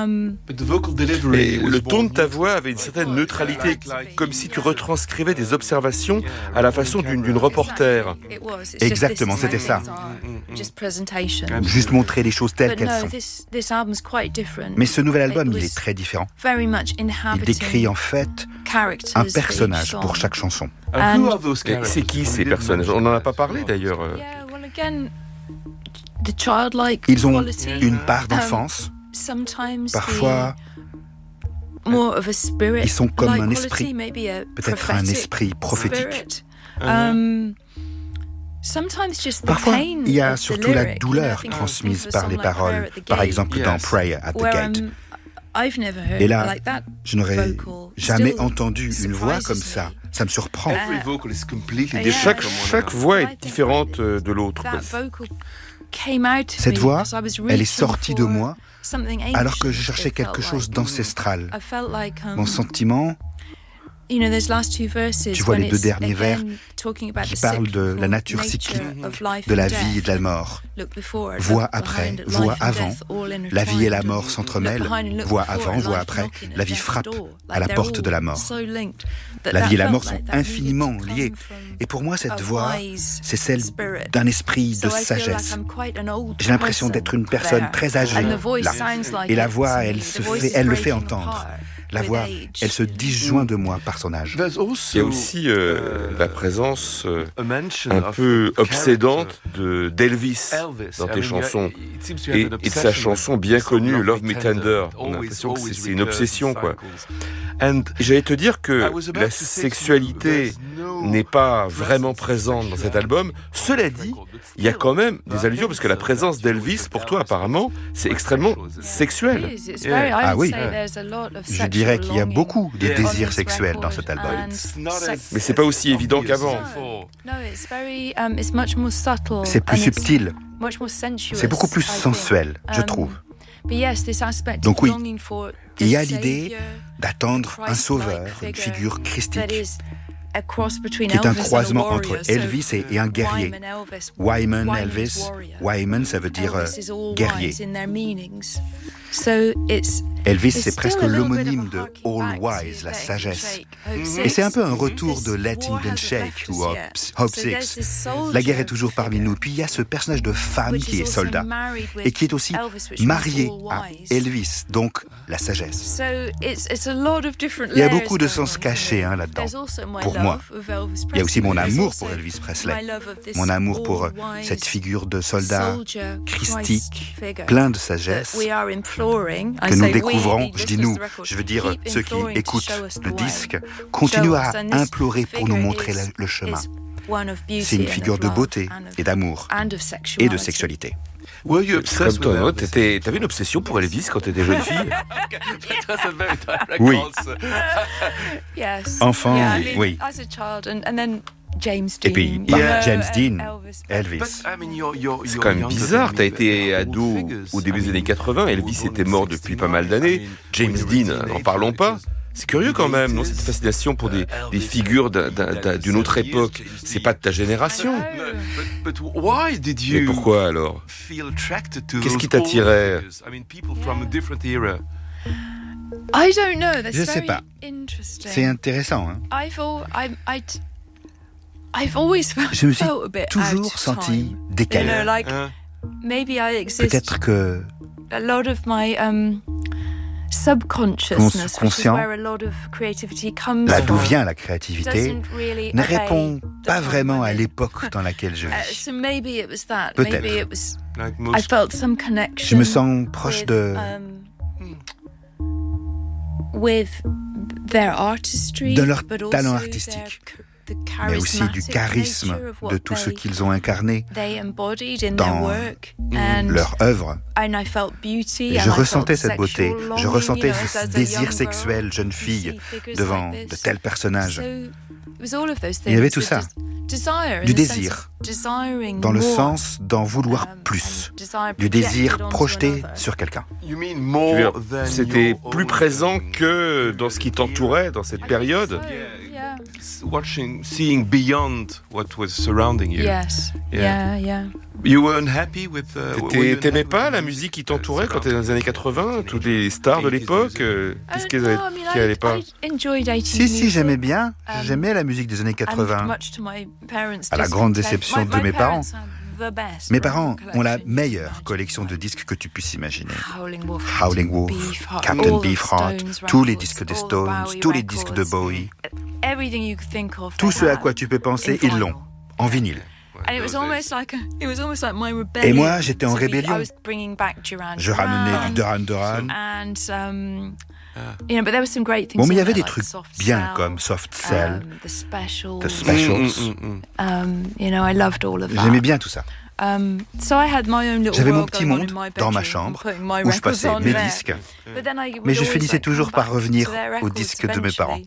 [SPEAKER 3] le ton de ta voix avait une certaine neutralité, comme si tu retranscrivais des observations à la façon d'une reporter.
[SPEAKER 5] Exactement, c'était ça. Juste montrer les choses telles qu'elles sont. Mais ce nouvel album, il est très différent. Il décrit en fait un personnage pour chaque chanson.
[SPEAKER 3] C'est qui ces personnages ? On n'en a pas parlé d'ailleurs.
[SPEAKER 5] Ils ont une part d'enfance. Parfois, ils sont comme un esprit, peut-être un esprit prophétique. Parfois, il y a surtout la douleur transmise par les paroles, par exemple dans Prayer at the Gate. Et là, je n'aurais jamais entendu une voix comme ça. Ça me surprend.
[SPEAKER 3] Chaque voix est différente de l'autre.
[SPEAKER 5] Cette voix, elle est sortie de moi alors que je cherchais quelque chose d'ancestral. Mon sentiment, Tu vois les deux derniers vers qui parlent de la nature cyclique de la vie et de la mort. Voix après, voix avant, la vie et la mort s'entremêlent. Voix avant, voix après, la vie frappe à la porte de la mort. La vie et la mort sont infiniment liées. Et pour moi, cette voix, c'est celle d'un esprit de sagesse. J'ai l'impression d'être une personne très âgée, là. Et la voix, elle le fait entendre. La voix, elle se disjoint de moi par son âge.
[SPEAKER 3] Il y a aussi la présence un peu obsédante d'Elvis dans tes chansons et de sa chanson bien connue Love Me Tender. On a l'impression que c'est une obsession, quoi. Et j'allais te dire que la sexualité n'est pas vraiment présente dans cet album. Cela dit, il y a quand même des allusions, parce que la présence d'Elvis, pour toi, apparemment, c'est extrêmement sexuel.
[SPEAKER 5] Ah oui, je dirais qu'il y a beaucoup de désirs sexuels dans cet album.
[SPEAKER 3] Mais c'est pas aussi évident qu'avant.
[SPEAKER 5] C'est plus subtil. C'est beaucoup plus sensuel, je trouve. Donc oui, il y a l'idée d'attendre un sauveur, une figure christique, qui est un croisement entre Elvis et un guerrier. Wyman, Elvis. Wyman, ça veut dire guerrier. Elvis, c'est presque l'homonyme de All Wise, la sagesse. Et c'est un peu un retour de Let England Shake ou Hope Six. La guerre est toujours parmi nous. Puis il y a ce personnage de femme qui est soldat et qui est aussi marié à Elvis, donc la sagesse. Il y a beaucoup de sens cachés là-dedans, pour moi. Il y a aussi mon amour pour Elvis Presley, mon amour pour cette figure de soldat christique, plein de sagesse, que nous découvrons, je dis nous, je veux dire ceux qui écoutent le disque, continuent à implorer pour nous montrer le chemin. C'est une figure de beauté et d'amour et de sexualité.
[SPEAKER 3] Comme toi, t'avais une obsession pour Elvis quand t'étais jeune fille?
[SPEAKER 5] Oui. Enfant, oui. Et puis, James Dean, Elvis.
[SPEAKER 3] C'est quand même bizarre, t'as été ado au début des années 80, Elvis était mort depuis pas mal d'années, James Dean, n'en parlons pas. C'est curieux quand même, non, cette fascination pour des figures d'une autre époque. C'est pas de ta génération. Mais pourquoi alors? Qu'est-ce qui t'attirait?
[SPEAKER 5] Je sais pas. C'est intéressant. Je me suis toujours senti décalé. Peut-être que conscient, là d'où vient la créativité, ne répond pas vraiment à l'époque dans laquelle je vis. Peut-être. Je me sens proche de leur talent artistique, mais aussi du charisme de tout ce qu'ils ont incarné dans leur œuvre. Et je ressentais cette beauté, je ressentais ce désir sexuel, jeune fille, devant de tels personnages. Il y avait tout ça, du désir, dans le sens d'en vouloir plus, du désir projeté sur quelqu'un.
[SPEAKER 3] C'était plus présent que dans ce qui t'entourait dans cette période?
[SPEAKER 6] Seeing beyond what was surrounding you.
[SPEAKER 4] Yes. Yeah.
[SPEAKER 6] You were unhappy with.
[SPEAKER 3] T'aimais pas la musique qui t'entourait quand t'étais dans les années 80, toutes les stars de l'époque? Qu'est-ce qui allait pas?
[SPEAKER 5] Si, j'aimais bien. J'aimais la musique des années 80. À la grande déception de mes parents. Mes parents ont la meilleure collection de disques que tu puisses imaginer. Howling Wolf, Captain Beefheart, tous les disques des Stones, tous les disques de Bowie. Tout ce à quoi tu peux penser, ils l'ont, en vinyle. Et moi, j'étais en rébellion. Je ramenais du Duran Duran. Bon, mais il y avait des trucs bien comme Soft Cell, The Specials. J'aimais bien tout ça. J'avais mon petit monde dans ma chambre où je passais mes disques, mais je finissais toujours par revenir aux disques de mes parents.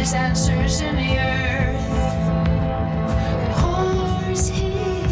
[SPEAKER 4] there's answers in the earth. Horse heels.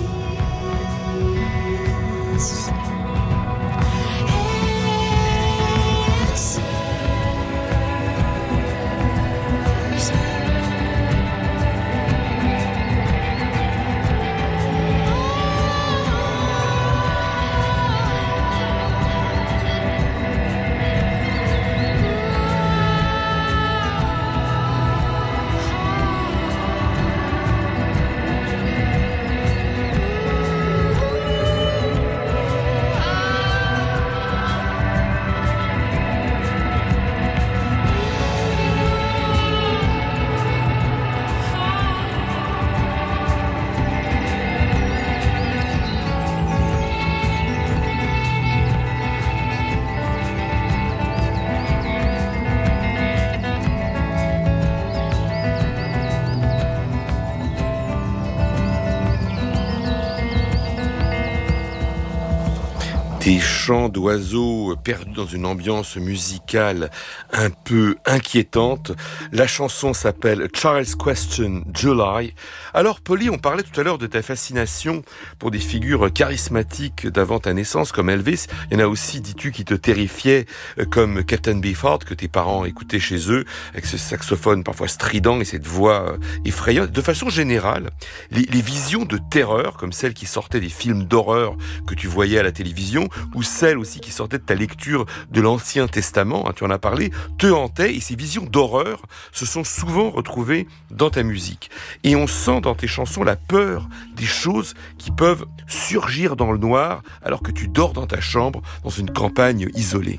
[SPEAKER 3] Des chants d'oiseaux perdus dans une ambiance musicale un peu inquiétante. La chanson s'appelle Child's Question July. Alors Polly, on parlait tout à l'heure de ta fascination pour des figures charismatiques d'avant ta naissance comme Elvis. Il y en a aussi, dis-tu, qui te terrifiaient comme Captain Beefheart que tes parents écoutaient chez eux avec ce saxophone parfois strident et cette voix effrayante. De façon générale, les visions de terreur comme celles qui sortaient des films d'horreur que tu voyais à la télévision ou celles aussi qui sortaient de ta lecture de l'Ancien Testament, tu en as parlé, te hantaient et ces visions d'horreur se sont souvent retrouvées dans ta musique. Et on sent dans tes chansons la peur des choses qui peuvent surgir dans le noir alors que tu dors dans ta chambre dans une campagne isolée.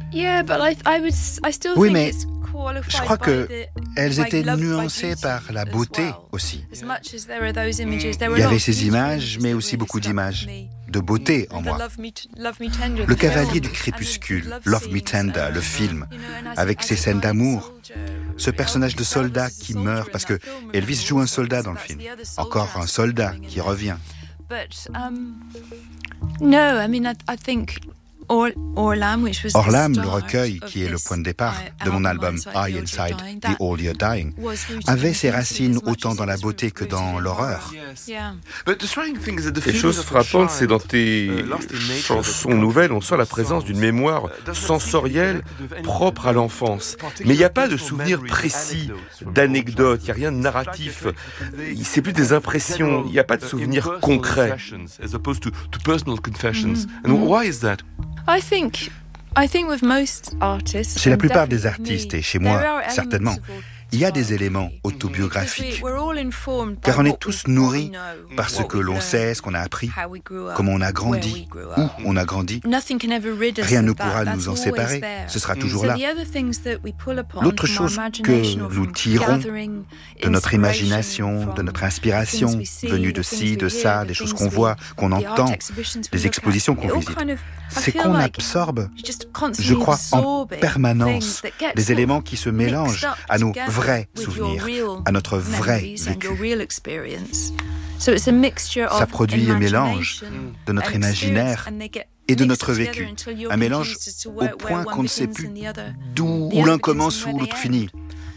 [SPEAKER 5] Oui, mais je crois qu'elles étaient nuancées par la beauté aussi. Il y avait ces images, mais aussi beaucoup d'images de beauté en moi. Le cavalier du crépuscule, Love Me Tender, le film, avec ses scènes d'amour, ce personnage de soldat qui meurt, parce que Elvis joue un soldat dans le film, encore un soldat qui revient. Orlam, le recueil qui est le point de départ de mon album I Inside the All You're Dying, avait ses racines autant dans la beauté que dans l'horreur.
[SPEAKER 3] Les choses frappantes, c'est dans tes chansons nouvelles, on sent la présence d'une mémoire sensorielle propre à l'enfance. Mais il n'y a pas de souvenir précis, d'anecdotes, il n'y a rien de narratif. C'est plus des impressions, il n'y a pas de souvenir concret.
[SPEAKER 5] Chez la plupart des artistes, et chez moi certainement, il y a des éléments autobiographiques, car on est tous nourris par ce que l'on sait, ce qu'on a appris, comment on a grandi, où on a grandi. Rien ne pourra nous en séparer, ce sera toujours là. L'autre chose que nous tirons de notre imagination, de notre inspiration, venue de ci, de ça, des choses qu'on voit, qu'on entend, des expositions qu'on visite, c'est qu'on absorbe, je crois, en permanence des éléments qui se mélangent à nos vrais souvenirs, à notre vrai vécu. Ça produit un mélange de notre imaginaire et de notre vécu. Un mélange au point qu'on ne sait plus d'où l'un commence ou l'autre finit.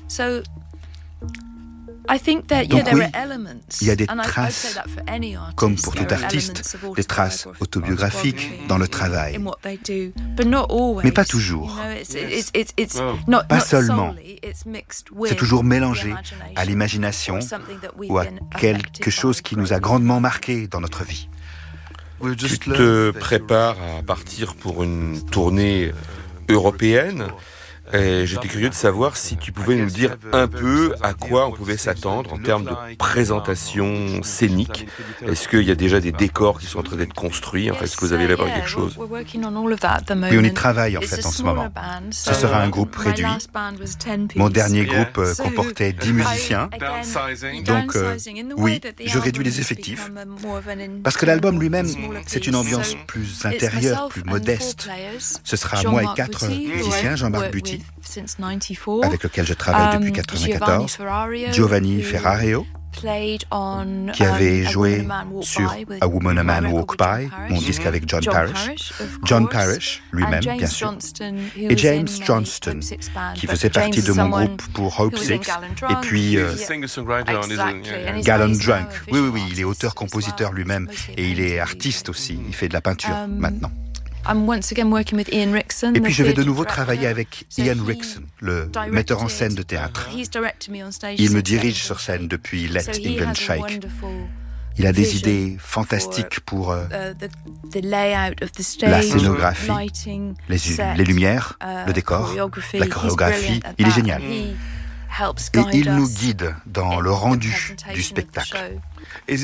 [SPEAKER 5] Donc oui, il y a des traces, comme pour tout artiste, des traces autobiographiques dans le travail. Mais pas toujours. Pas seulement. C'est toujours mélangé à l'imagination ou à quelque chose qui nous a grandement marqué dans notre vie.
[SPEAKER 3] Tu te prépares à partir pour une tournée européenne. Et j'étais curieux de savoir si tu pouvais nous dire un peu à quoi on pouvait s'attendre en termes de présentation scénique. Est-ce qu'il y a déjà des décors qui sont en train d'être construits? Enfin, est-ce que vous avez là quelque chose?
[SPEAKER 5] Oui, on y travaille en fait en ce moment. Ce sera un groupe réduit. Mon dernier groupe comportait 10 musiciens. Donc oui, je réduis les effectifs. Parce que l'album lui-même, c'est une ambiance plus intérieure, plus modeste. Ce sera moi et 4 musiciens, Jean-Marc Buty, avec lequel je travaille depuis 1994, Giovanni Ferrario, qui avait joué sur A Woman a Man Walk By, mon disque avec John Parrish lui-même bien sûr, et James Johnston qui faisait partie de mon groupe pour Hope Six, et puis Gallon Drunk. Oui, il est auteur-compositeur lui-même et il est artiste aussi, il fait de la peinture maintenant. Et puis je vais de nouveau travailler avec Ian Rickson, le metteur en scène de théâtre. Il me dirige sur scène depuis Let England Shake. Il a des idées fantastiques pour la scénographie, les lumières, le décor, la chorégraphie. Il est génial. Et il nous guide dans le rendu du spectacle.
[SPEAKER 3] Tu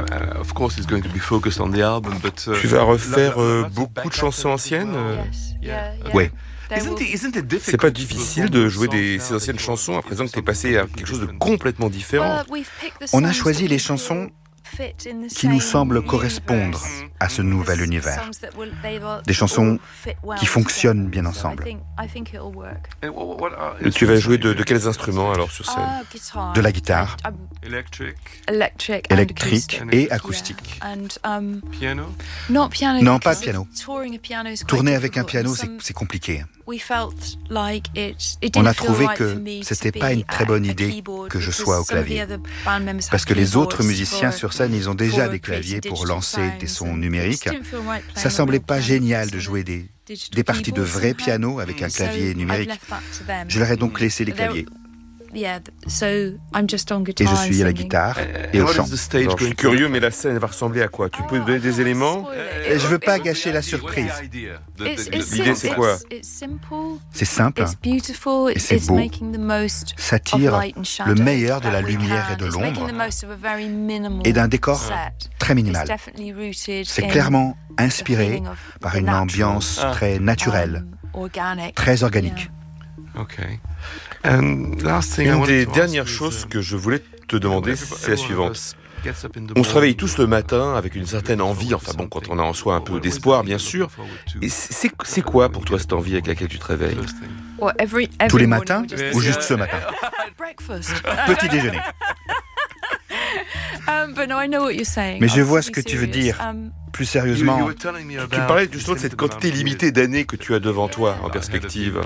[SPEAKER 3] vas refaire beaucoup de chansons anciennes?
[SPEAKER 5] Oui.
[SPEAKER 3] C'est pas difficile de jouer ces anciennes chansons à présent que tu es passé à quelque chose de complètement différent?
[SPEAKER 5] On a choisi les chansons qui nous semblent correspondre à ce nouvel univers. Des chansons qui fonctionnent bien ensemble.
[SPEAKER 3] Tu vas jouer de quels instruments alors sur scène?
[SPEAKER 5] De la guitare, électrique et acoustique. Non, pas de piano. Tourner avec un piano, c'est compliqué. On a trouvé que c'était pas une très bonne idée que je sois au clavier. Parce que les autres musiciens sur scène, ils ont déjà des claviers pour lancer des sons numériques. Ça semblait pas génial de jouer des parties de vrai piano avec un clavier numérique. Je leur ai donc laissé les claviers. Et je suis à la guitare et au chant.
[SPEAKER 3] Alors, je suis curieux, mais la scène va ressembler à quoi? Tu peux donner des éléments?
[SPEAKER 5] Et je veux pas gâcher la surprise.
[SPEAKER 3] L'idée, c'est quoi?
[SPEAKER 5] C'est simple et c'est beau. Ça tire le meilleur de la lumière et de l'ombre et d'un décor très minimal. C'est clairement inspiré par une ambiance très naturelle, très organique.
[SPEAKER 3] Une des dernières choses que je voulais te demander, c'est la suivante. On se réveille tous le matin avec une certaine envie, enfin bon, quand on a en soi un peu d'espoir, bien sûr. Et c'est quoi pour toi cette envie avec laquelle tu te réveilles?
[SPEAKER 5] Tous les matins ou juste ce matin? Petit déjeuner. Mais je vois ce que tu veux dire. Plus sérieusement,
[SPEAKER 3] tu me parlais justement de cette quantité limitée d'années que tu as devant toi en perspective.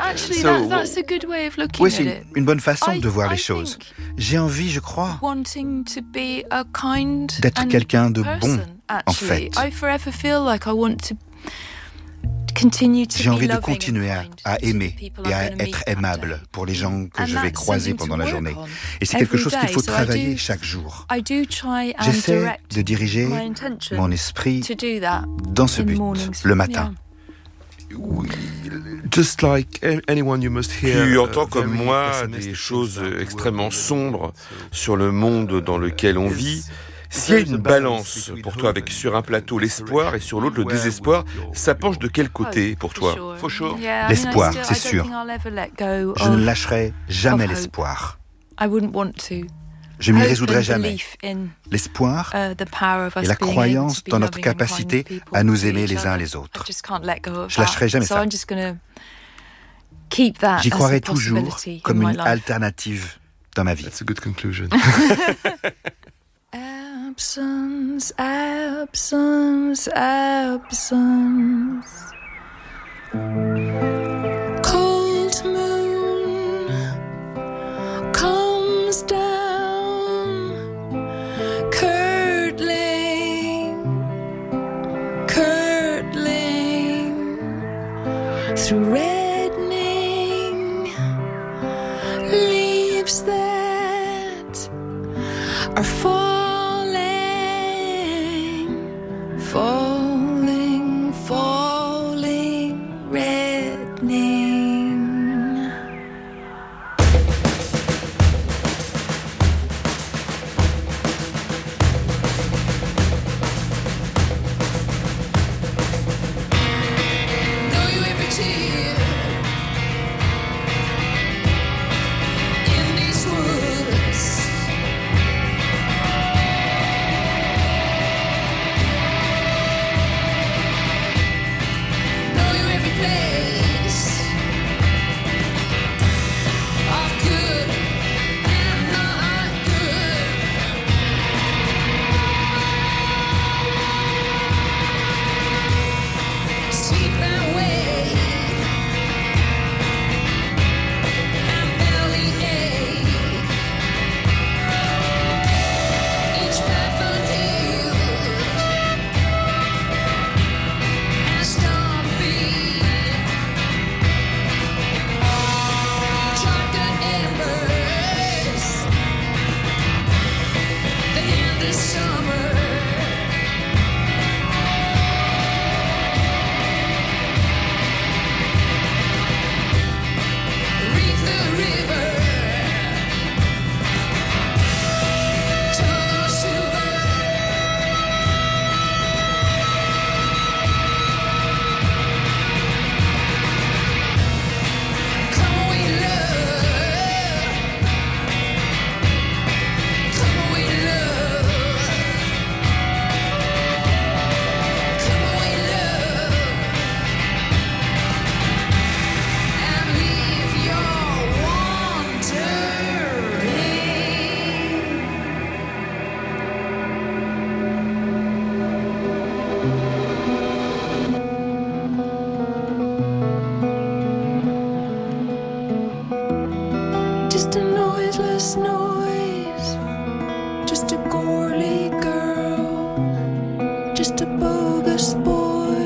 [SPEAKER 5] Oui, c'est une bonne façon de voir les choses. J'ai envie, je crois, d'être quelqu'un de bon, en fait. J'ai envie de continuer à aimer et à être aimable pour les gens que je vais croiser pendant la journée. Et c'est quelque chose qu'il faut travailler chaque jour. J'essaie de diriger mon esprit dans ce but, le matin.
[SPEAKER 3] Tu entends comme moi des choses extrêmement sombres sur le monde dans lequel on vit. S'il y a une balance pour toi avec sur un plateau l'espoir et sur l'autre le désespoir, ça penche de quel côté pour toi?
[SPEAKER 5] L'espoir, c'est sûr. Je ne lâcherai jamais l'espoir. Je m'y résoudrai jamais. L'espoir et la croyance dans notre capacité à nous aimer les uns les autres. Je lâcherai jamais ça. J'y croirai toujours comme une alternative dans ma vie.
[SPEAKER 3] That's a good conclusion.
[SPEAKER 4] Absence, absence, absence. Cold moon comes down, curdling, curdling through reddening leaves that are falling. Falling, falling, reddening. Know you every tear in these woods. just a noiseless noise, just a girly girl, just a bogus boy.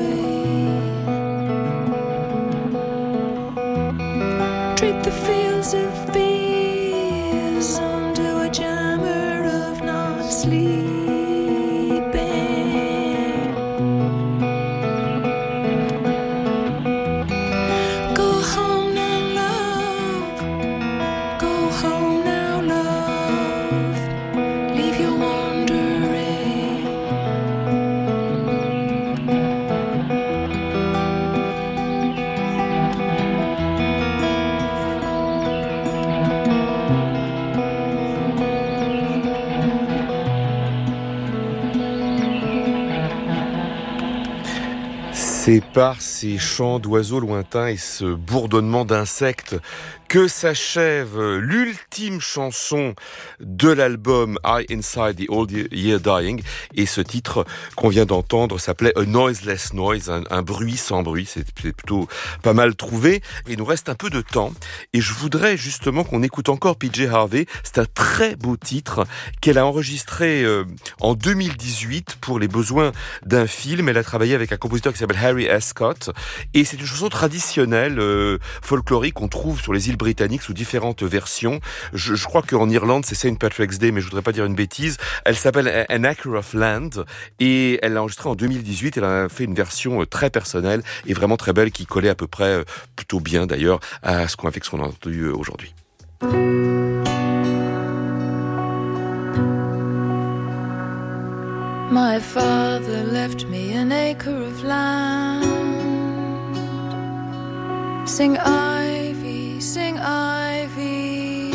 [SPEAKER 4] Drape the fields of bees onto a jammer of not sleeping. Go home now, love. Go home now, love. Leave your wandering.
[SPEAKER 3] C'est par ces chants d'oiseaux lointains et ce bourdonnement d'insectes que s'achève l'ultime chanson de l'album I Inside the Old Year Dying. Et ce titre qu'on vient d'entendre s'appelait A Noiseless Noise, un bruit sans bruit. C'est plutôt pas mal trouvé. Il nous reste un peu de temps et je voudrais justement qu'on écoute encore PJ Harvey. C'est un très beau titre qu'elle a enregistré en 2018 pour les besoins d'un film. Elle a travaillé avec un compositeur qui s'appelle Harry Ascott et c'est une chanson traditionnelle folklorique qu'on trouve sur les îles britanniques sous différentes versions. Je crois qu'en Irlande c'est St. Patrick's Day, mais je voudrais pas dire une bêtise. Elle s'appelle An Acre of Land et elle l'a enregistrée en 2018. Elle a fait une version très personnelle et vraiment très belle qui collait à peu près plutôt bien d'ailleurs à ce qu'on a entendu aujourd'hui.
[SPEAKER 4] My father left me an acre of land. Sing ivy, sing ivy.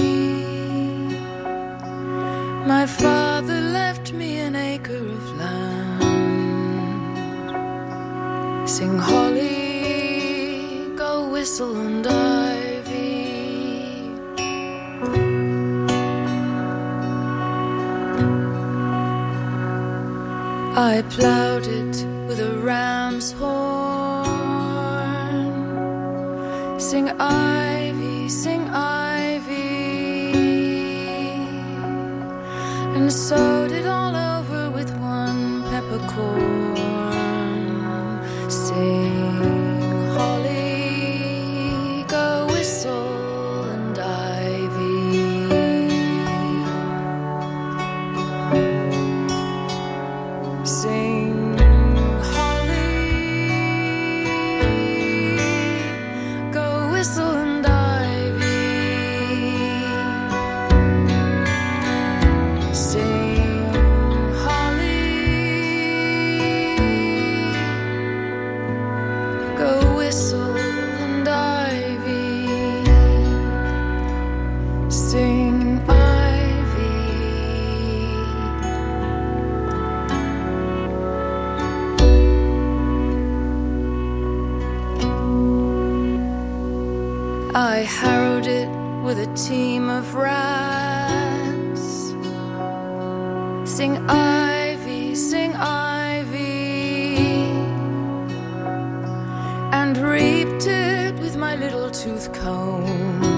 [SPEAKER 4] My father left me an acre of land. Sing holly, go whistle and ivy. I ploughed it with a ram's horn. Sing ivy, and sowed it all over with one peppercorn. Sing holly, go whistle and ivy. Sing holly, go whistle and ivy. Sing holly, go whistle and ivy. Sing ivy. I harrowed it with a team of rats. Sing ivy, and reaped it with my little tooth comb.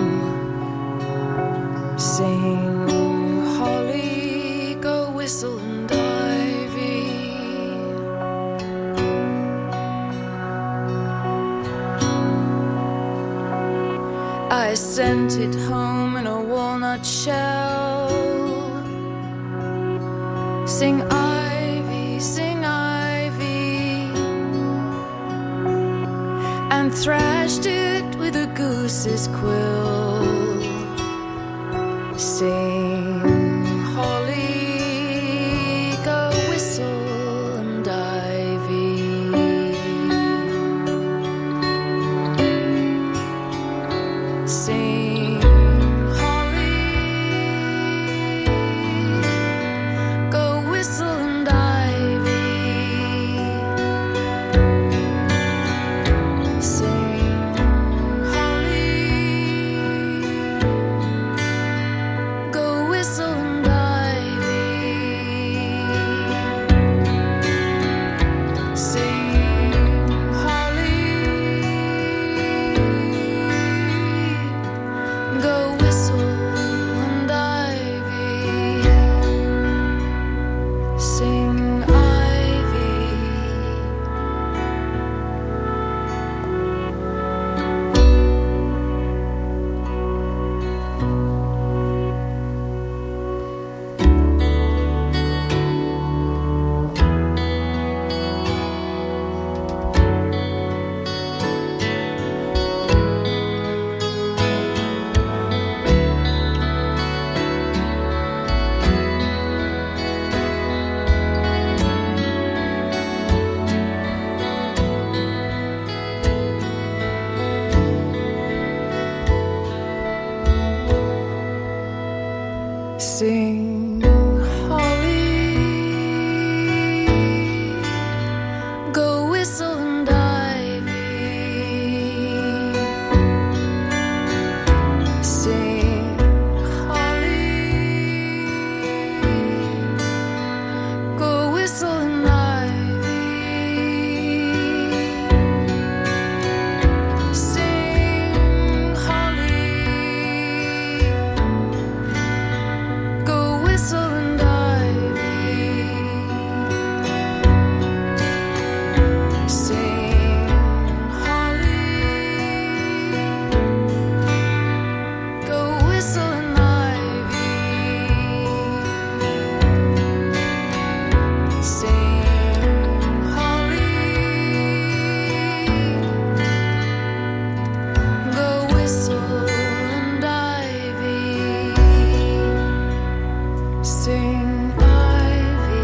[SPEAKER 4] Sing holly, go whistle and ivy. I sent it home in a walnut shell. Sing ivy, and thrashed it with a goose's quill. Sing holly, go whistle and ivy. Sing holly, go whistle and ivy. Sing holly, go whistle and ivy. Sing holly, go whistle Sing holly, go whistle and ivy. Sing holly, go whistle and ivy. Sing holly, go whistle and ivy. Sing holly, go whistle and ivy. Sing holly, go whistle and ivy. Sing ivy.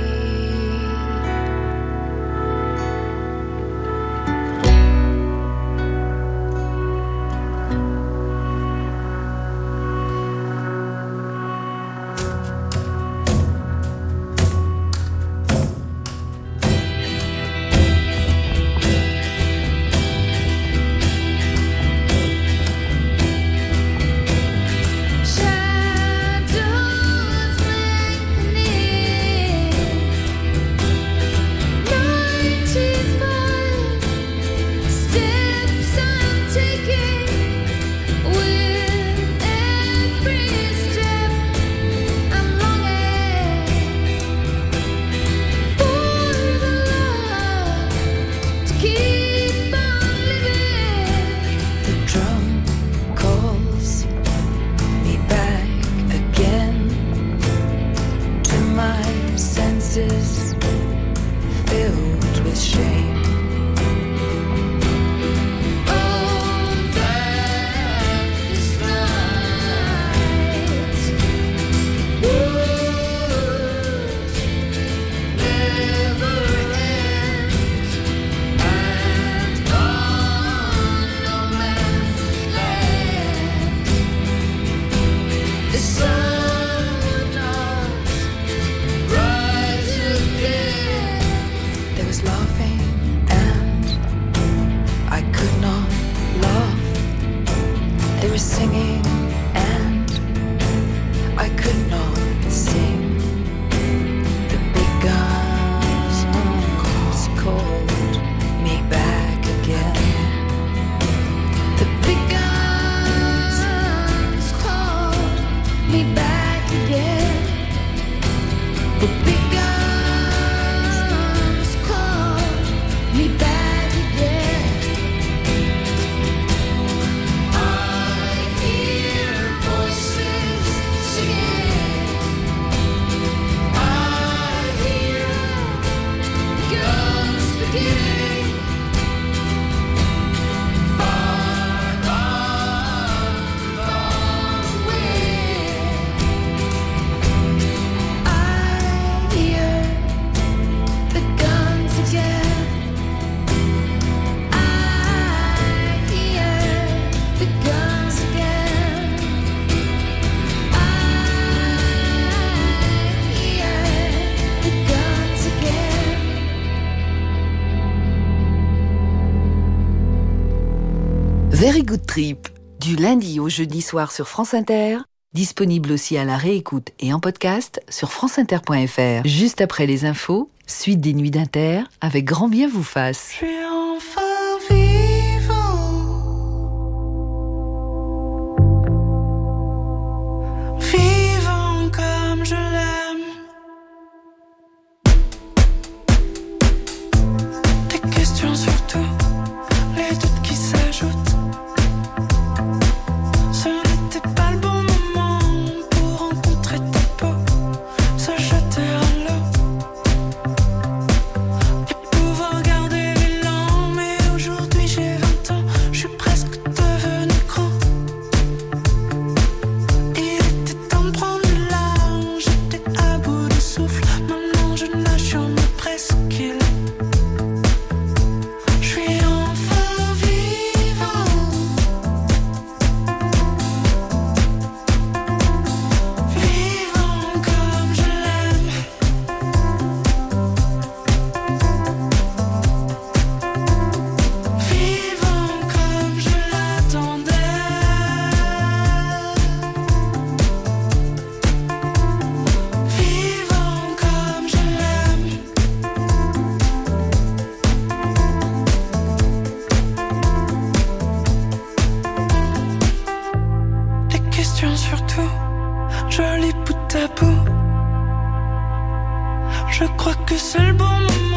[SPEAKER 4] Shadows lengthening, 95 steps I'm taking. With every step I'm longing for the love to keep on living. The drum calls me back again to my senses filled with shame. Oh, that's this night. Would never end, and on no man's land the sun would not rise again. There was laughing and I could not laugh. There was singing and I could not sing. The big guns called me back again. The big guns called me back again. The big guns called me back again. I hear voices singing. I hear guns beginning. Far off, far away. I hear the guns again. I hear the guns again. I hear the guns again.
[SPEAKER 1] Very Good Trip, du lundi au jeudi soir sur France Inter, disponible aussi à la réécoute et en podcast sur franceinter.fr. Juste après les infos, suite des nuits d'Inter, avec grand bien vous fasse.
[SPEAKER 4] Je suis enfin vivant, vivant comme je l'aime. Des questions surtout, les doutes qui s'ajoutent. Ce n'était pas le bon moment pour rencontrer ta peau, se jeter à l'eau et pouvoir garder l'élan. Mais
[SPEAKER 6] questions surtout, joli bout à bout. Je crois que c'est le bon moment.